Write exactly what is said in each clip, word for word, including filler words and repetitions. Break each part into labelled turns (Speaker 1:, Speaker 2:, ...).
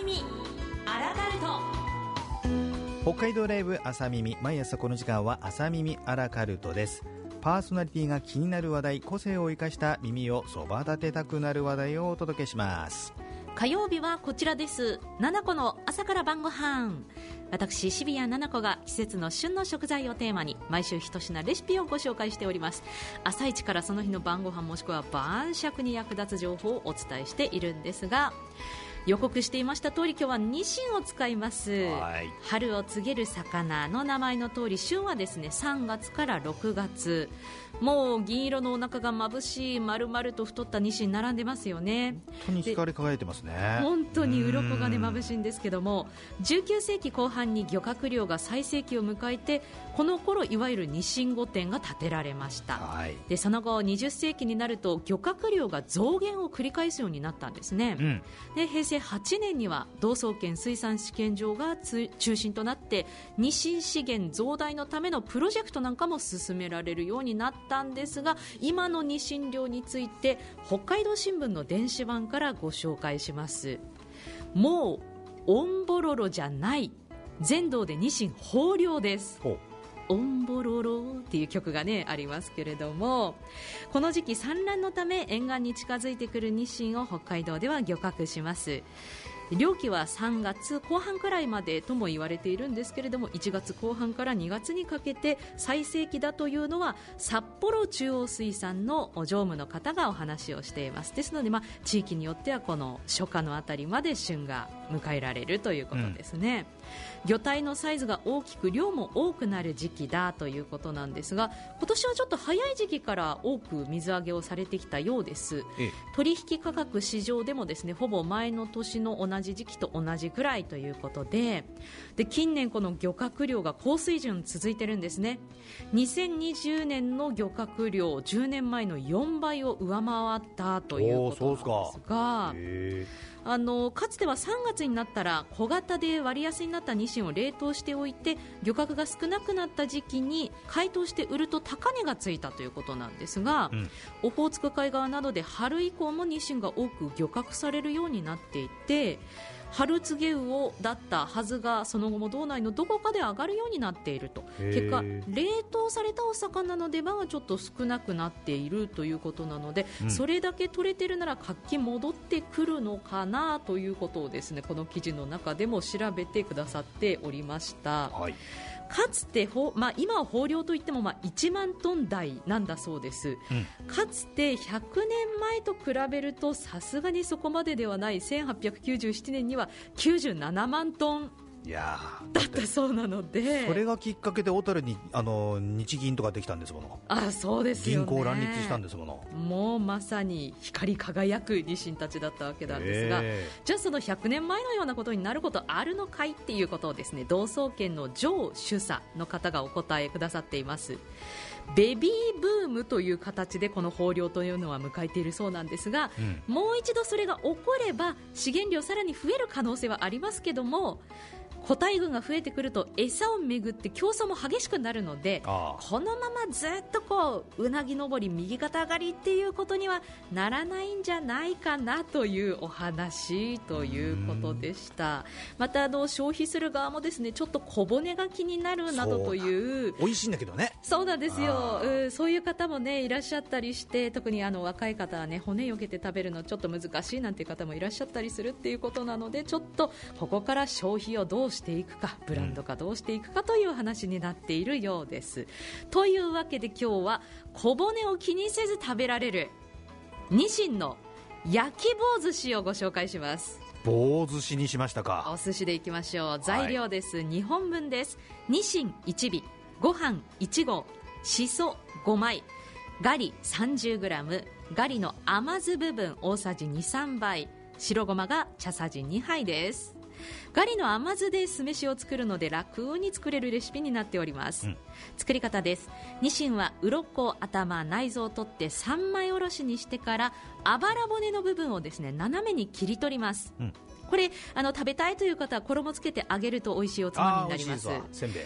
Speaker 1: 耳アラカルト。
Speaker 2: 北海道ライブ朝耳、毎朝この時間は朝耳アラカルトです。パーソナリティが気になる話題、個性を生かした耳をそば立てたくなる話題をお届けします。
Speaker 1: 火曜日はこちらです。ななこの朝から晩ご飯。私渋谷ななこが季節の旬の食材をテーマに毎週一品レシピをご紹介しております。朝一からその日の晩ご飯もしくは晩酌に役立つ情報をお伝えしているんですが、予告していました通り今日はニシンを使います。
Speaker 2: はい、
Speaker 1: 春を告げる魚の名前の通り、旬はですねさんがつからろくがつ。もう銀色のお腹が眩しい丸々と太ったニシン並んでますよね。
Speaker 2: 本当に光り輝いてますね。
Speaker 1: 本当に鱗がね眩しいんですけども、じゅうきゅうせいきこう半に漁獲量が最盛期を迎えて、この頃いわゆるニシン御殿が建てられました。
Speaker 2: はい、
Speaker 1: でその後にじゅっせいきになると漁獲量が増減を繰り返すようになったんですね。うん、で平成はちねんには同窓圏水産試験場が中心となってニシン資源増大のためのプロジェクトなんかも進められるようになったんですが、今のニシン漁について北海道新聞の電子版からご紹介します。もうオンボロロじゃない、全道でニシン豊漁です。オンボロロっていう曲がねありますけれども、この時期産卵のため沿岸に近づいてくるニシンを北海道では漁獲します。漁期はさんがつこう半くらいまでとも言われているんですけれども、いちがつこう半からにがつにかけて最盛期だというのは札幌中央水産の常務の方がお話をしています。ですので、まあ、地域によってはこの初夏のあたりまで旬が迎えられるということですね。うん、魚体のサイズが大きく量も多くなる時期だということなんですが、今年はちょっと早い時期から多く水揚げをされてきたようです。ええ、取引価格市場でもですねほぼ前の年の同じ時期と同じくらいということで、で近年この漁獲量が高水準続いてるんですね。にせんにじゅうねんの漁獲量じゅうねんまえのよんばいを上回ったということなんですが、あのかつてはさんがつになったら小型で割安になったニシンを冷凍しておいて、漁獲が少なくなった時期に解凍して売ると高値がついたということなんですが、うん、オホーツク海側などで春以降もニシンが多く漁獲されるようになっていて、春告げ魚だったはずがその後も道内のどこかで上がるようになっていると。結果冷凍されたお魚の出番はちょっと少なくなっているということなので、うん、それだけ取れてるなら活気戻ってくるのかなということをですねこの記事の中でも調べてくださっておりました。はい、かつて、まあ、今は豊漁といってもまあいちまんトン台なんだそうです。うん、かつてひゃくねんまえと比べるとさすがにそこまでではないせんはっぴゃくきゅうじゅうななねんにはきゅうじゅうななまんトンいやだったそうなので、
Speaker 2: それがきっかけで小樽にあの日銀とかできたんですもの。
Speaker 1: あ、そうですよね。銀
Speaker 2: 行乱立したんですもの。
Speaker 1: もうまさに光り輝くニシンたちだったわけなんですが、じゃあそのひゃくねんまえのようなことになることあるのかいっていうことをですね同窓圏の上主査の方がお答えくださっています。ベビーブームという形でこの豊漁というのは迎えているそうなんですが、うん、もう一度それが起これば資源量さらに増える可能性はありますけども、個体群が増えてくると餌をめぐって競争も激しくなるので、このままずっとこううなぎ登り右肩上がりっていうことにはならないんじゃないかなというお話ということでした。またあの消費する側もですねちょっと小骨が気になるなどという、
Speaker 2: 美味しいんだけどね。
Speaker 1: そうなんですよ。うそういう方もねいらっしゃったりして、特にあの若い方はね骨よけて食べるのちょっと難しいなんていう方もいらっしゃったりするっていうことなので、ちょっとここから消費をどうしていくか、ブランド化どうしていくかという話になっているようです。というわけで今日は小骨を気にせず食べられるニシンの焼き棒寿司をご紹介します。
Speaker 2: 棒寿司にしましたか。
Speaker 1: お寿司でいきましょう。材料です。はい、にほんぶんです。ニシンいちび、ご飯いちごう、しそごまい、ガリ さんじゅうグラム、ガリの甘酢部分大さじに、さんばい、白ごまが茶さじにはいです。ガリの甘酢で酢飯を作るので楽に作れるレシピになっております。うん、作り方です。ニシンは鱗、頭、内臓を取ってさんまいおろしにしてからあばら骨の部分をですね斜めに切り取ります。うん、これあの食べたいという方は衣つけて揚げると美味しいおつまみになります。
Speaker 2: せんべい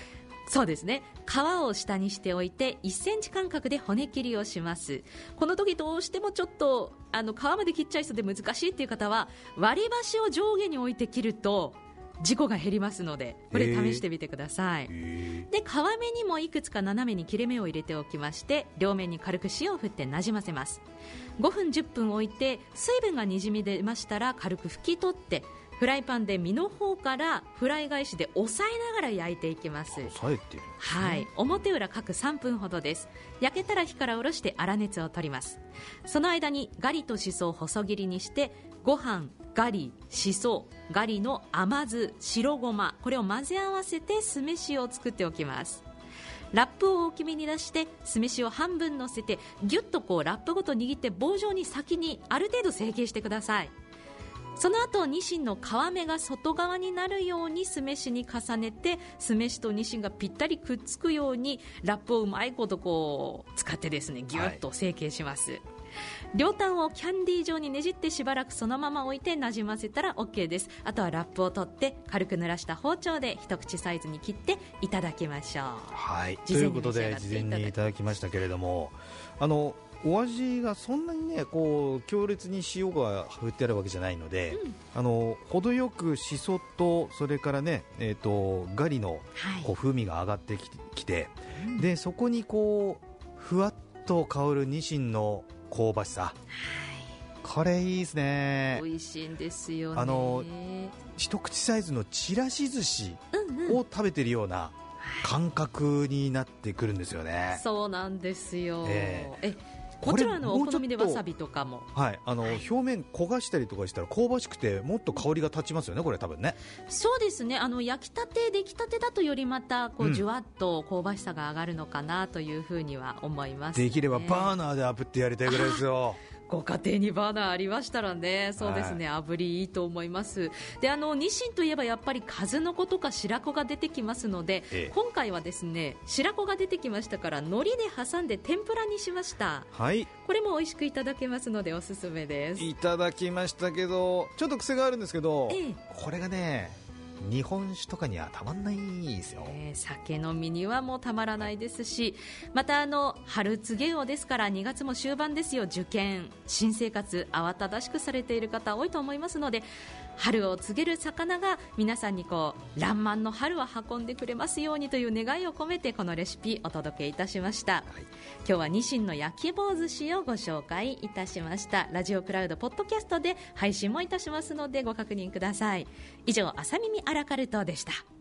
Speaker 1: そうですね、皮を下にしておいていっセンチ間隔で骨切りをします。この時どうしてもちょっとあの皮まで切っちゃいそうで難しいっていう方は割り箸を上下に置いて切ると事故が減りますので、これ試してみてください。で、皮目にもいくつか斜めに切れ目を入れておきまして、両面に軽く塩を振ってなじませます。ごふんじゅっぷん置いて水分がにじみ出ましたら軽く拭き取って、フライパンで身の方からフライ返しで押さえながら焼いていきます。
Speaker 2: 押さえてるんですね。
Speaker 1: はい、表裏各さんぷんほどです。焼けたら火から下ろして粗熱を取ります。その間にガリとシソを細切りにして、ご飯、ガリ、シソ、ガリの甘酢、白ごま、これを混ぜ合わせて酢飯を作っておきます。ラップを大きめに出して酢飯を半分乗せて、ギュッとこうラップごと握って棒状に先にある程度成形してください。その後ニシンの皮目が外側になるように酢飯に重ねて、酢飯とニシンがぴったりくっつくようにラップをうまいことこう使ってですね、ギュッと成形します、はい。両端をキャンディー状にねじってしばらくそのまま置いてなじませたら OK です。あとはラップを取って軽く濡らした包丁で一口サイズに切っていただきましょう。
Speaker 2: はい、ということで事前にいただきましたけれども、あのお味がそんなにねこう強烈に塩が振ってあるわけじゃないので、うん、あの程よくしそとそれからね、えー、とガリのこう風味が上がってきて、きてうん、でそこにこうふわっと香るニシンの香ばしさ、はい、これいいですね。
Speaker 1: 美味しいんですよね。
Speaker 2: あの一口サイズのちらし寿司を食べてるような感覚になってくるんですよね、
Speaker 1: はい、そうなんですよ、
Speaker 2: えー、え
Speaker 1: もちろんあのお好みでわさびとかも、
Speaker 2: はい、あの、はい、表面焦がしたりとかしたら香ばしくてもっと香りが立ちますよね、これ多分ね。
Speaker 1: そうですね、あの焼きたて出来たてだとよりまたこう、うん、じゅわっと香ばしさが上がるのかなというふうには思います、ね、
Speaker 2: できればバーナーで炙ってやりたいぐらいですよ。
Speaker 1: ご家庭にバーナーありましたらね、そうですね、はい、炙りいいと思います。で、あのニシンといえばやっぱり数の子とか白子が出てきますので、ええ、今回はですね白子が出てきましたから海苔で挟んで天ぷらにしました、
Speaker 2: はい、
Speaker 1: これも美味しくいただけますのでおすすめです。
Speaker 2: いただきましたけどちょっと癖があるんですけど、ええ、これがね日本酒とかにはたまんないですよ、
Speaker 1: えー、酒飲みにはもうたまらないですし、またあの春告げをですからにがつも終盤ですよ。受験、新生活慌ただしくされている方多いと思いますので、春を告げる魚が皆さんにこう爛漫の春を運んでくれますようにという願いを込めてこのレシピお届けいたしました、はい、今日はニシンの焼き棒寿司をご紹介いたしました。ラジオクラウドポッドキャストで配信もいたしますのでご確認ください。以上、朝耳アラカルトでした。